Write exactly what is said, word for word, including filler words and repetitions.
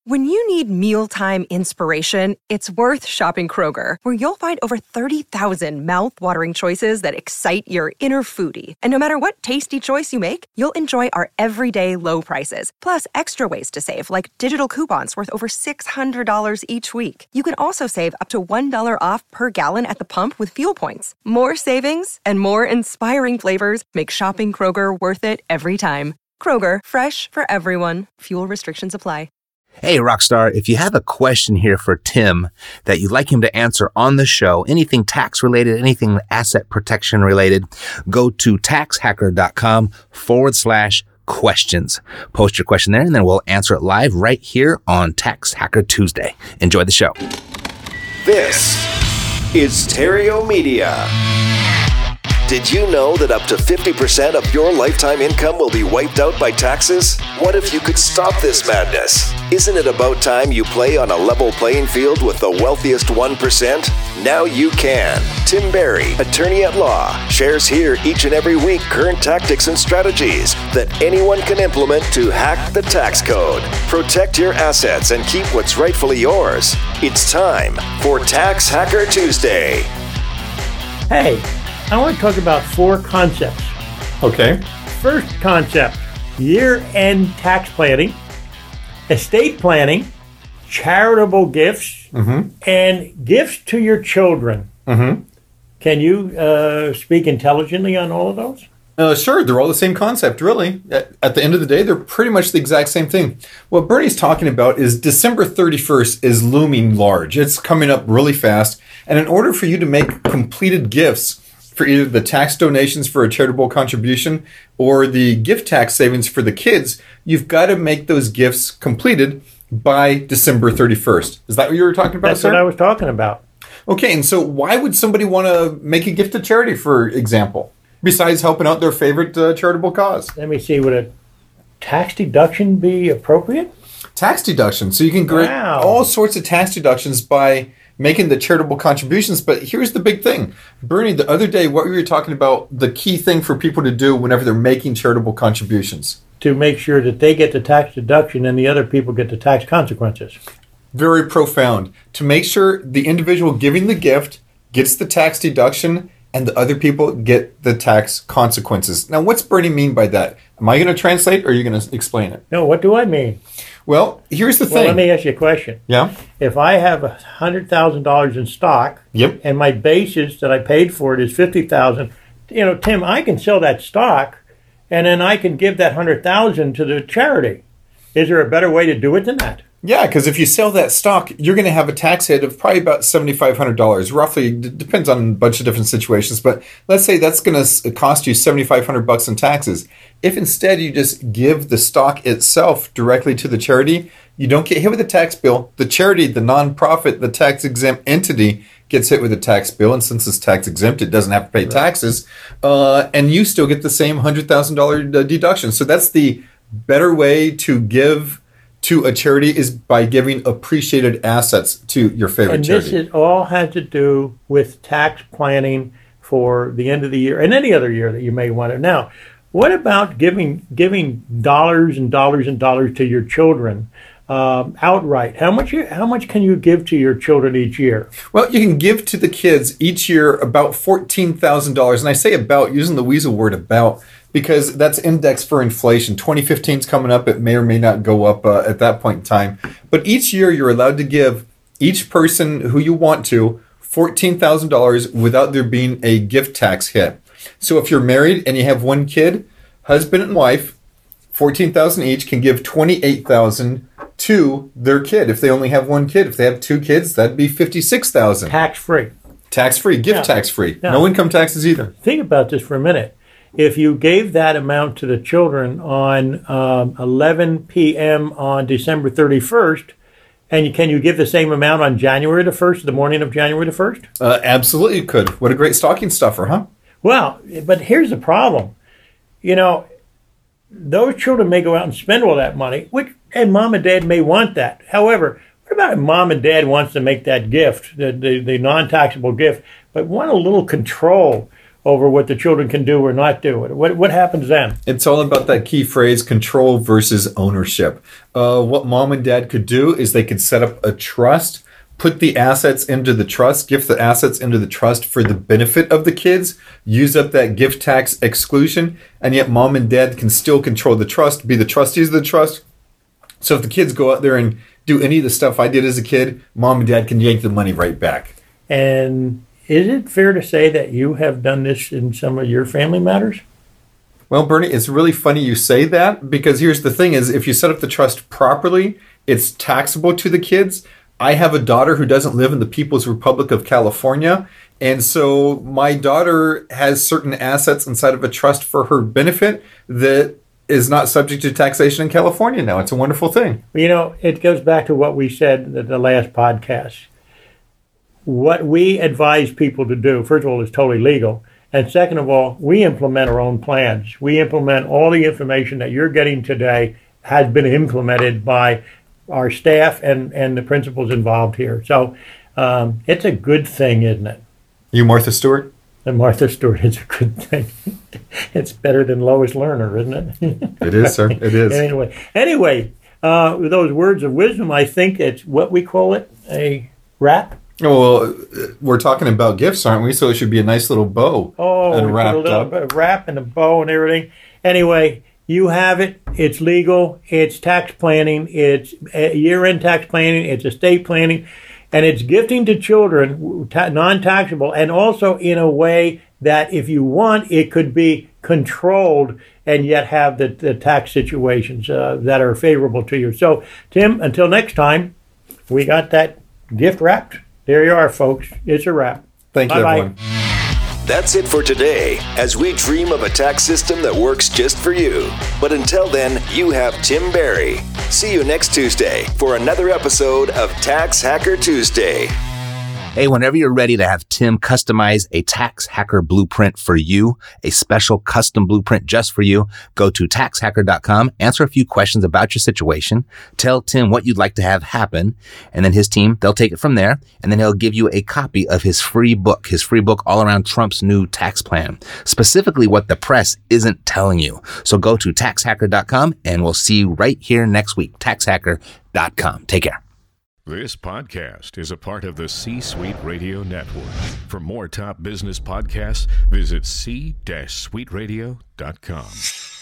When you need mealtime inspiration, it's worth shopping Kroger, where you'll find over thirty thousand mouth-watering choices that excite your inner foodie. And no matter what tasty choice you make, you'll enjoy our everyday low prices, plus extra ways to save, like digital coupons worth over six hundred dollars each week. You can also save up to one dollar off per gallon at the pump with fuel points. More savings and more inspiring flavors make shopping Kroger worth it every time. Kroger, fresh for everyone. Fuel restrictions apply. Hey, Rockstar, if you have a question here for Tim that you'd like him to answer on the show, anything tax-related, anything asset protection-related, go to taxhacker.com forward slash questions. Post your question there, and then we'll answer it live right here on Tax Hacker Tuesday. Enjoy the show. This is Stereo Media. Did you know that up to fifty percent of your lifetime income will be wiped out by taxes? What if you could stop this madness? Isn't it about time you play on a level playing field with the wealthiest one percent? Now you can. Tim Barry, attorney at law, shares here each and every week current tactics and strategies that anyone can implement to hack the tax code, protect your assets, and keep what's rightfully yours. It's time for Tax Hacker Tuesday. Hey, I want to talk about four concepts. Okay. First concept, year-end tax planning, estate planning, charitable gifts, mm-hmm. and gifts to your children. Mm-hmm. Can you uh, speak intelligently on all of those? Uh, sure. They're all the same concept, really. At, at the end of the day, they're pretty much the exact same thing. What Bernie's talking about is December thirty-first is looming large. It's coming up really fast. And in order for you to make completed gifts for either the tax donations for a charitable contribution or the gift tax savings for the kids, you've got to make those gifts completed by December thirty-first. Is that what you were talking about, That's sir? what I was talking about. Okay, and so why would somebody want to make a gift to charity, for example, besides helping out their favorite uh, charitable cause? Let me see, would a tax deduction be appropriate? Tax deduction. So you can get Wow. all sorts of tax deductions by making the charitable contributions. But here's the big thing. Bernie, the other day, what were you talking about, the key thing for people to do whenever they're making charitable contributions? To make sure that they get the tax deduction and the other people get the tax consequences. Very profound. To make sure the individual giving the gift gets the tax deduction and the other people get the tax consequences. Now, what's Bernie mean by that? Am I going to translate or are you going to explain it? No, what do I mean? Well, here's the Well, thing. let me ask you a question. Yeah? If I have one hundred thousand dollars in stock, Yep. and my basis that I paid for it is fifty thousand dollars, you know, Tim, I can sell that stock, and then I can give that one hundred thousand dollars to the charity. Is there a better way to do it than that? Yeah, because if you sell that stock, you're going to have a tax hit of probably about seven thousand five hundred dollars, roughly. It depends on a bunch of different situations, but let's say that's going to cost you seven thousand five hundred bucks in taxes. If instead you just give the stock itself directly to the charity, you don't get hit with a tax bill. The charity, the nonprofit, the tax-exempt entity gets hit with a tax bill, and since it's tax-exempt, it doesn't have to pay taxes, uh, and you still get the same one hundred thousand dollars deduction. So that's the better way to give to a charity, is by giving appreciated assets to your favorite And charity. this is all has to do with tax planning for the end of the year and any other year that you may want to. Now, what about giving giving dollars and dollars and dollars to your children um, outright? How much you, how much can you give to your children each year? Well, you can give to the kids each year about fourteen thousand dollars. And I say about, using the weasel word about, because that's indexed for inflation. twenty fifteen is coming up. It may or may not go up uh, at that point in time. But each year you're allowed to give each person who you want to fourteen thousand dollars without there being a gift tax hit. So if you're married and you have one kid, husband and wife, fourteen thousand dollars each, can give twenty-eight thousand dollars to their kid. If they only have one kid, if they have two kids, that'd be fifty-six thousand dollars. Tax-free. Tax-free, gift Yeah. tax-free. Yeah. No income taxes either. Think about this for a minute. If you gave that amount to the children on um, eleven p.m. on December thirty-first, and you, can you give the same amount on January the first, the morning of January the first? Uh, absolutely you could. What a great stocking stuffer, huh? Well, but here's the problem. You know, those children may go out and spend all that money, which, and mom and dad may want that. However, what about if mom and dad wants to make that gift, the, the, the non-taxable gift, but want a little control over what the children can do or not do. What what happens then? It's all about that key phrase, control versus ownership. Uh, what mom and dad could do is they could set up a trust, put the assets into the trust, gift the assets into the trust for the benefit of the kids, use up that gift tax exclusion, and yet mom and dad can still control the trust, be the trustees of the trust. So if the kids go out there and do any of the stuff I did as a kid, mom and dad can yank the money right back. And is it fair to say that you have done this in some of your family matters? Well, Bernie, it's really funny you say that, because here's the thing is, if you set up the trust properly, it's taxable to the kids. I have a daughter who doesn't live in the People's Republic of California, and so my daughter has certain assets inside of a trust for her benefit that is not subject to taxation in California now. It's a wonderful thing. You know, it goes back to what we said in the last podcast. What we advise people to do, first of all, is totally legal. And second of all, we implement our own plans. We implement all the information that you're getting today has been implemented by our staff and, and the principals involved here. So um, it's a good thing, isn't it? You Martha Stewart? And Martha Stewart is a good thing. It's better than Lois Lerner, isn't it? It is, sir. It is. Anyway, anyway uh, with those words of wisdom, I think it's what we call it, a wrap. Well, we're talking about gifts, aren't we? So it should be a nice little bow oh, and wrapped a little up. Bit of wrap and a bow and everything. Anyway, you have it. It's legal. It's tax planning. It's year-end tax planning. It's estate planning. And it's gifting to children, ta- non-taxable, and also in a way that if you want, it could be controlled and yet have the, the tax situations uh, that are favorable to you. So, Tim, until next time, we got that gift wrapped. There you are, folks. It's a wrap. Thank you, Bye-bye. everyone. That's it for today, as we dream of a tax system that works just for you. But until then, you have Tim Barry. See you next Tuesday for another episode of Tax Hacker Tuesday. Hey, whenever you're ready to have Tim customize a tax hacker blueprint for you, a special custom blueprint just for you, go to tax hacker dot com, answer a few questions about your situation, tell Tim what you'd like to have happen, and then his team, they'll take it from there, and then he'll give you a copy of his free book, his free book all around Trump's new tax plan, specifically what the press isn't telling you. So go to tax hacker dot com, and we'll see you right here next week, tax hacker dot com. Take care. This podcast is a part of the C-Suite Radio Network. For more top business podcasts, visit c suite radio dot com.